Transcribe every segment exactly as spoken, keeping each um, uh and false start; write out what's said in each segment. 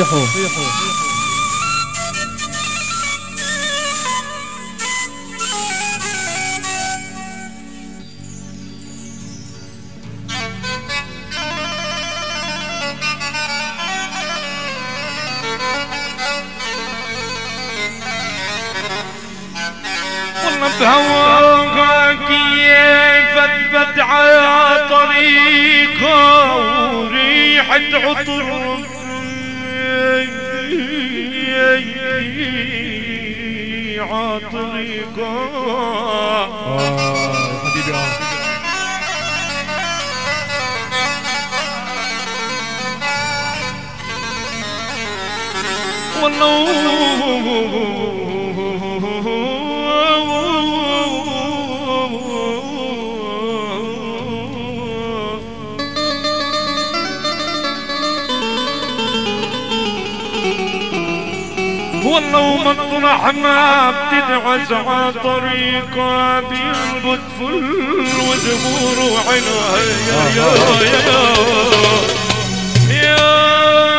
صيحوا بهواك كيف اثبت على طريقه وريحة عطر عطريقه حبيبي والله والله مطرح ما بتدعس على طريقه بينبت فل ودبور وعينه يا يا يا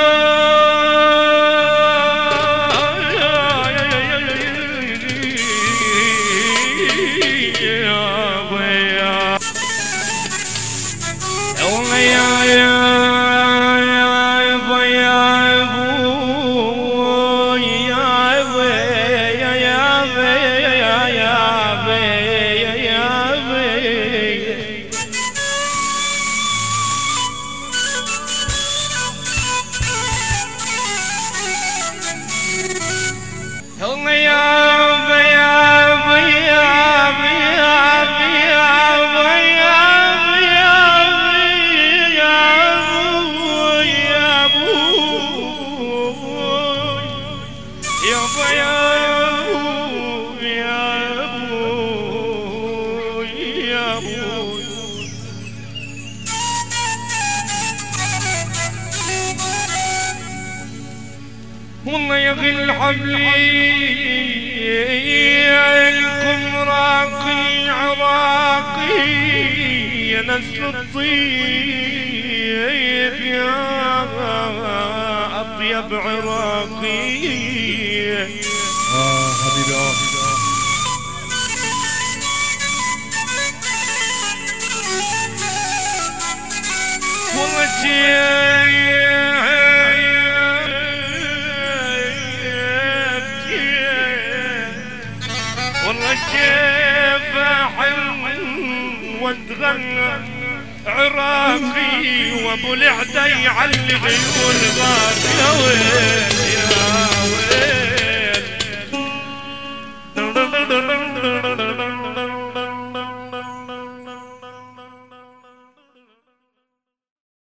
والله يا اخي الحبلي لكم راقي عراقي يا نسل الطيب يا اطيب عراقي اه حبيبي اه والله شيء والله كيف حلو واتغنى عراقي وابو العدا يعلي عيون غاد يا ويل يا ويل